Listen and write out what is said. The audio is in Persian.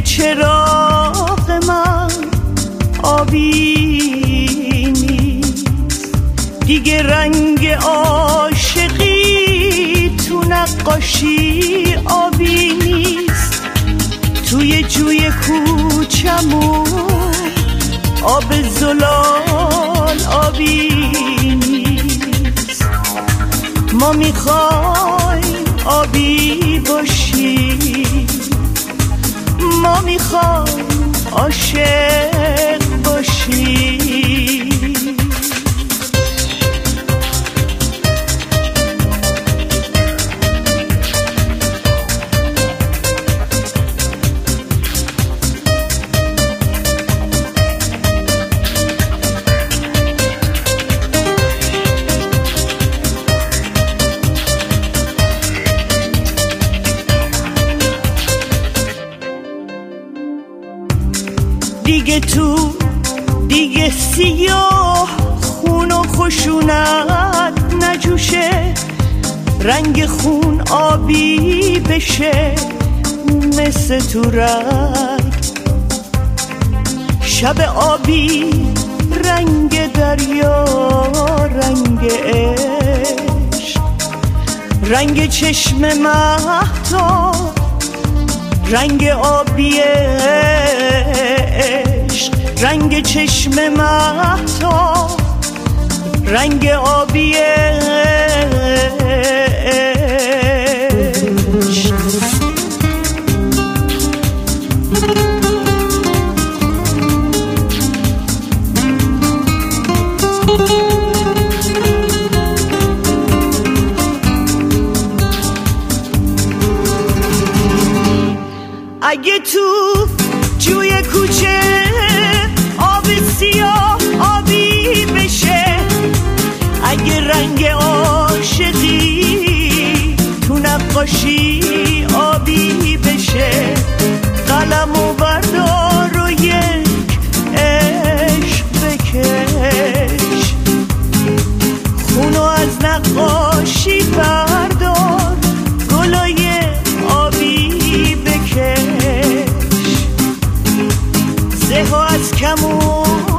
چراغ من آبی نیست، دیگه رنگ عاشقی تو نقاشی آبی نیست. توی جوی کوچمون آب زلال آبی نیست. ما میخوایم آبی باشیم، ما میخوایم عاشق باشیم. دیگه تو دیگه سیاه خون و خشونت نجوشه، رنگ خون آبی بشه مثل تو رنگ. شب آبی رنگ دریا، رنگ عشق، رنگ چشم مهتاب، رنگ آبی عشق، رنگ چشم مهتاب، رنگ آبی عشق. اگه تو جوی کوچه آب سیاه آبی بشه، اگه رنگ عاشقی تو نقاشی آبی بشه، قلمو بردار و یک عشق بکش، خونو از نقاشی بردار، گلای آبی بکش، زهو از کمون